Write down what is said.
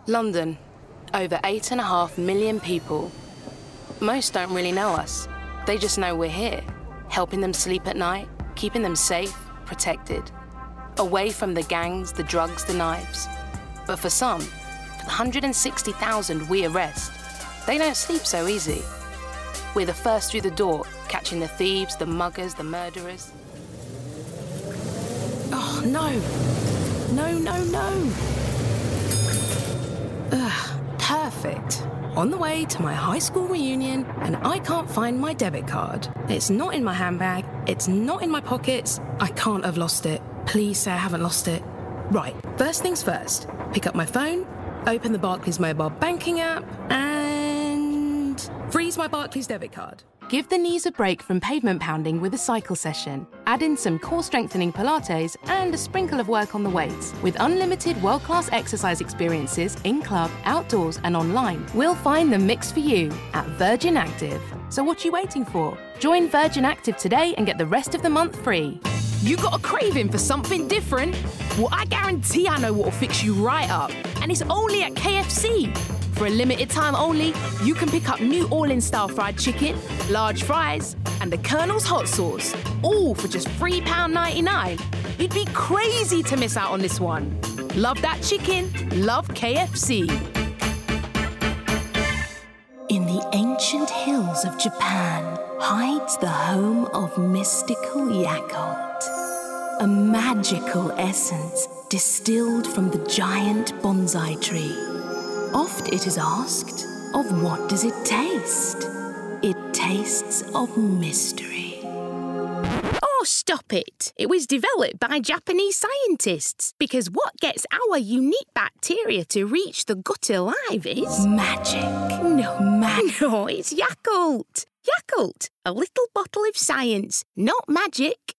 London, over 8.5 million people. Most don't really know us. They just know we're here, helping them sleep at night, keeping them safe, protected, away from the gangs, the drugs, the knives. But for some, for the 160,000 we arrest, they don't sleep so easy. We're the first through the door, catching the thieves, the muggers, the murderers. Oh, no. No. Ugh, perfect. On the way to my high school reunion, and I can't find my debit card. It's not in my handbag, it's not in my pockets. I can't have lost it. Please say I haven't lost it. Right, first things first. Pick up my phone, open the Barclays mobile banking app, and freeze my Barclays debit card. Give the knees a break from pavement pounding with a cycle session. Add in some core-strengthening Pilates and a sprinkle of work on the weights. With unlimited world-class exercise experiences in-club, outdoors and online, we'll find the mix for you at Virgin Active. So what are you waiting for? Join Virgin Active today and get the rest of the month free. You got a craving for something different? Well, I guarantee I know what'll fix you right up. And it's only at KFC. For a limited time only, you can pick up new all-in style fried chicken, large fries, and the Colonel's hot sauce, all for just £3.99. You'd be crazy to miss out on this one. Love that chicken, love KFC. In the ancient hills of Japan hides the home of mystical Yakult, a magical essence distilled from the giant bonsai tree. Oft it is asked, of what does it taste? It tastes of mystery. Oh, stop it. It was developed by Japanese scientists because what gets our unique bacteria to reach the gut alive is... Magic. No, it's Yakult. Yakult, a little bottle of science, not magic.